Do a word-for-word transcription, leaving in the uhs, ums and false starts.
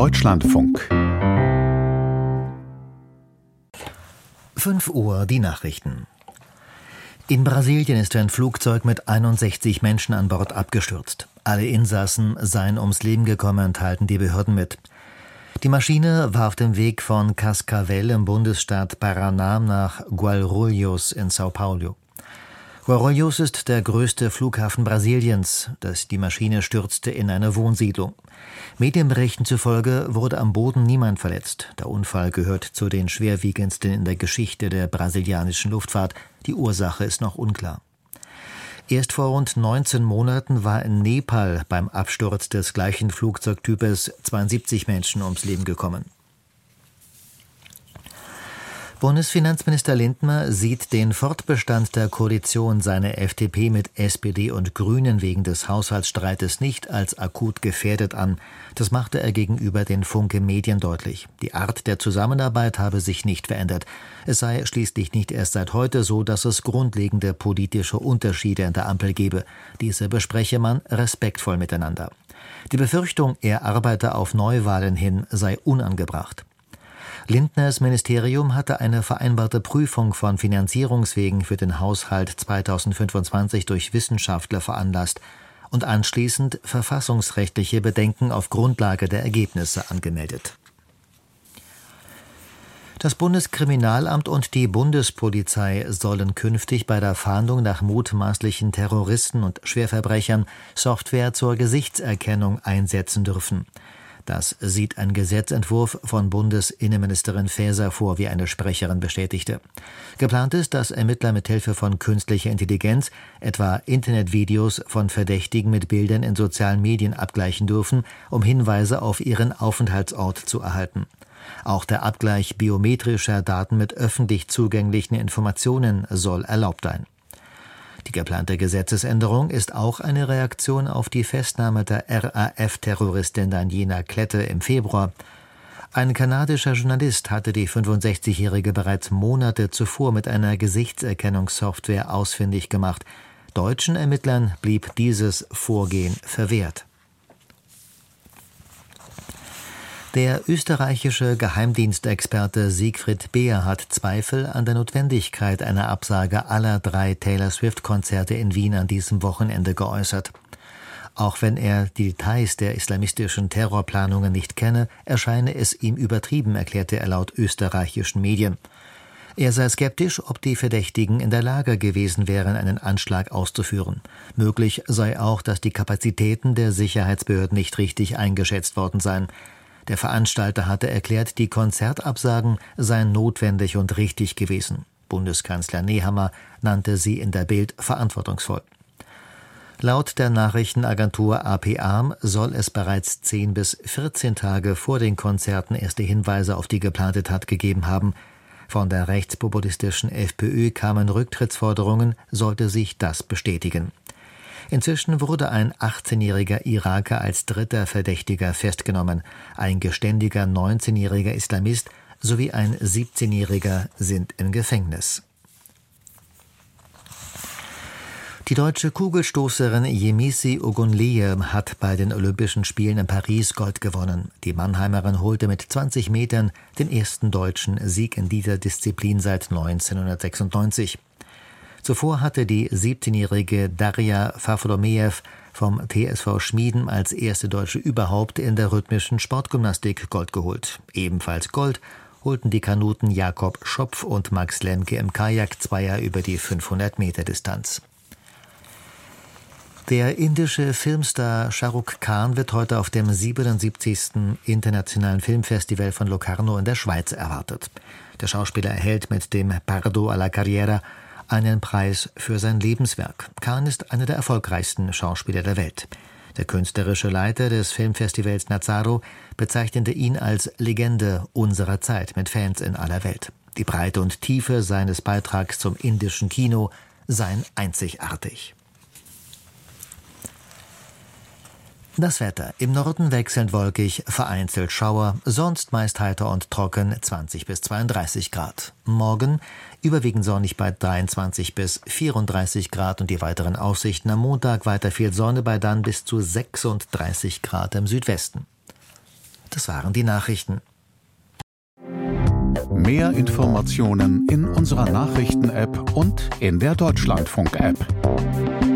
Deutschlandfunk. fünf Uhr, die Nachrichten. In Brasilien ist ein Flugzeug mit einundsechzig Menschen an Bord abgestürzt. Alle Insassen seien ums Leben gekommen, teilten die Behörden mit. Die Maschine war auf dem Weg von Cascavel im Bundesstaat Paraná nach Guarulhos in São Paulo. Guarulhos ist der größte Flughafen Brasiliens. Das, die Maschine stürzte in eine Wohnsiedlung. Medienberichten zufolge wurde am Boden niemand verletzt. Der Unfall gehört zu den schwerwiegendsten in der Geschichte der brasilianischen Luftfahrt. Die Ursache ist noch unklar. Erst vor rund neunzehn Monaten war in Nepal beim Absturz des gleichen Flugzeugtypes zweiundsiebzig Menschen ums Leben gekommen. Bundesfinanzminister Lindner sieht den Fortbestand der Koalition seiner F D P mit S P D und Grünen wegen des Haushaltsstreites nicht als akut gefährdet an. Das machte er gegenüber den Funke Medien deutlich. Die Art der Zusammenarbeit habe sich nicht verändert. Es sei schließlich nicht erst seit heute so, dass es grundlegende politische Unterschiede in der Ampel gebe. Diese bespreche man respektvoll miteinander. Die Befürchtung, er arbeite auf Neuwahlen hin, sei unangebracht. Lindners Ministerium hatte eine vereinbarte Prüfung von Finanzierungswegen für den Haushalt zweitausendfünfundzwanzig durch Wissenschaftler veranlasst und anschließend verfassungsrechtliche Bedenken auf Grundlage der Ergebnisse angemeldet. Das Bundeskriminalamt und die Bundespolizei sollen künftig bei der Fahndung nach mutmaßlichen Terroristen und Schwerverbrechern Software zur Gesichtserkennung einsetzen dürfen. Das sieht ein Gesetzentwurf von Bundesinnenministerin Faeser vor, wie eine Sprecherin bestätigte. Geplant ist, dass Ermittler mit Hilfe von künstlicher Intelligenz etwa Internetvideos von Verdächtigen mit Bildern in sozialen Medien abgleichen dürfen, um Hinweise auf ihren Aufenthaltsort zu erhalten. Auch der Abgleich biometrischer Daten mit öffentlich zugänglichen Informationen soll erlaubt sein. Die geplante Gesetzesänderung ist auch eine Reaktion auf die Festnahme der R A F-Terroristin Daniela Klette im Februar. Ein kanadischer Journalist hatte die fünfundsechzigjährige bereits Monate zuvor mit einer Gesichtserkennungssoftware ausfindig gemacht. Deutschen Ermittlern blieb dieses Vorgehen verwehrt. Der österreichische Geheimdienstexperte Siegfried Beer hat Zweifel an der Notwendigkeit einer Absage aller drei Taylor-Swift-Konzerte in Wien an diesem Wochenende geäußert. Auch wenn er die Details der islamistischen Terrorplanungen nicht kenne, erscheine es ihm übertrieben, erklärte er laut österreichischen Medien. Er sei skeptisch, ob die Verdächtigen in der Lage gewesen wären, einen Anschlag auszuführen. Möglich sei auch, dass die Kapazitäten der Sicherheitsbehörden nicht richtig eingeschätzt worden seien. Der Veranstalter hatte erklärt, die Konzertabsagen seien notwendig und richtig gewesen. Bundeskanzler Nehammer nannte sie in der Bild verantwortungsvoll. Laut der Nachrichtenagentur A P A soll es bereits zehn bis vierzehn Tage vor den Konzerten erste Hinweise auf die geplante Tat gegeben haben. Von der rechtspopulistischen FPÖ kamen Rücktrittsforderungen, sollte sich das bestätigen. Inzwischen wurde ein achtzehnjähriger Iraker als dritter Verdächtiger festgenommen. Ein geständiger neunzehnjähriger Islamist sowie ein siebzehnjähriger sind im Gefängnis. Die deutsche Kugelstoßerin Yemisi Ogunleye hat bei den Olympischen Spielen in Paris Gold gewonnen. Die Mannheimerin holte mit zwanzig Metern den ersten deutschen Sieg in dieser Disziplin seit neunzehnhundertsechsundneunzig. Zuvor hatte die siebzehnjährige Darja Fafromejew vom T S V Schmieden als erste Deutsche überhaupt in der rhythmischen Sportgymnastik Gold geholt. Ebenfalls Gold holten die Kanuten Jakob Schopf und Max Lemke im Kajak-Zweier über die fünfhundert Meter Distanz. Der indische Filmstar Shah Rukh Khan wird heute auf dem siebenundsiebzigsten Internationalen Filmfestival von Locarno in der Schweiz erwartet. Der Schauspieler erhält mit dem Pardo alla Carriera einen Preis für sein Lebenswerk. Khan ist einer der erfolgreichsten Schauspieler der Welt. Der künstlerische Leiter des Filmfestivals Nazaro bezeichnete ihn als Legende unserer Zeit mit Fans in aller Welt. Die Breite und Tiefe seines Beitrags zum indischen Kino seien einzigartig. Das Wetter. Im Norden wechselnd wolkig, vereinzelt Schauer, sonst meist heiter und trocken, zwanzig bis zweiunddreißig Grad. Morgen überwiegend sonnig bei dreiundzwanzig bis vierunddreißig Grad und die weiteren Aussichten am Montag weiter viel Sonne bei dann bis zu sechsunddreißig Grad im Südwesten. Das waren die Nachrichten. Mehr Informationen in unserer Nachrichten-App und in der Deutschlandfunk-App.